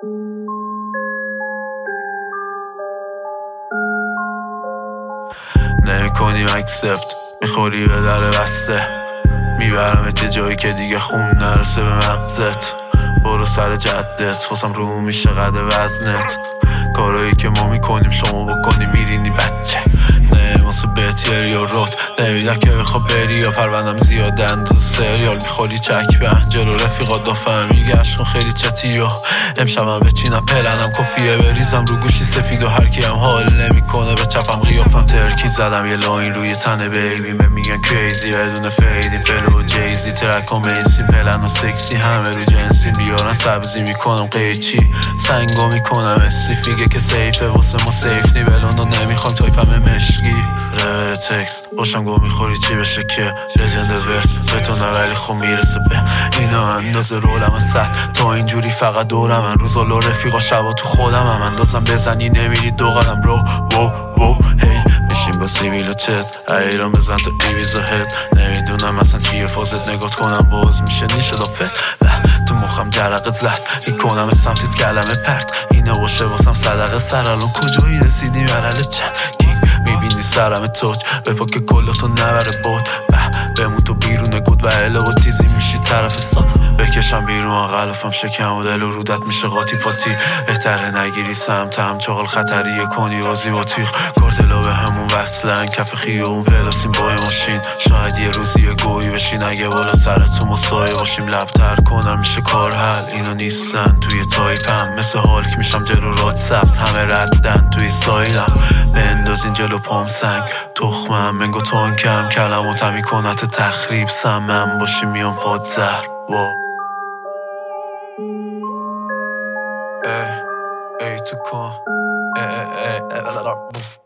نمی کنیم اکسپت، میخوری به در بسته، میبرمت یه جایی که دیگه خون نرسه به مغزت. برو سر جدت، واسم رو میشه قد وزنت. کارایی که ما میکنیم شما بکنی میرینی بچه. نمیماسه بهتیری یا رد نمیدن که بخواب بری یا پروندم زیاد انداز سریال. میخوری چک به انجل و رفیقات دافهمی گشت کن خیلی چتی و امشبم بچینم پلنم کفیه بریزم رو گوشی سفید و هرکی هم حال نمیکنه به چپم قیافم ترکی زدم یه لاین روی تن بیبی میگن کریزی بدون فیدی فلو و جیزی ترک و مینسیم پلن و سکسی همه رو جنسی بیارن سبزی میکنم قیچی سنگو میکنم استریفیگه که سیفه واسه ما سیف نی بلون و نمیخوام تایپم مشکی رول تکست باشم گو میخوری چی بشه که لجند ورس بتونه ولی خب میرسه به اینا اندازه رولم ست تا اینجوری فقط دورم من روزا لو رفیقا شبا تو خودم هم اندازم بزنی نمیری دو قدم رو وو هی میشیم با سیبیل و چت ایران بزن تو ایویز و هد نمیدونم اصلا چیه فازت نگات کنم باز میشه نیشه دافت تو مخم جرق زلت میکنم سمتیت کلمه پرت اینه باشه واسم صدقه سر الان کجایی رسیدی مرحله چند میبینی سرم توج به پاک کلاتو نبره بود بمون تو بیرون گود و اله و تیزی میشی طرف ساب بکشم بیرون غلافم شکم و دل و رودت میشه قاطی پاتی بهتره نگیری سمت هم چاقل خطریه کنی بازی با تیغ کارتلا به همون وصلن کف خیابون پلاسیم با ماشین شاید یه روزی یه گویی بشین اگه بالا سرتون مسایه باشیم لبتر کنم میشه کار حل اینا نیستن توی تایپم مثل هالک میشم جلو راد سبز همه ردن توی سایلم بندازین جلو پام سنگ تخمم منگو تانکم کلم و تمی کنت تخریب سمم باشی میان پاد زهر ای تو کن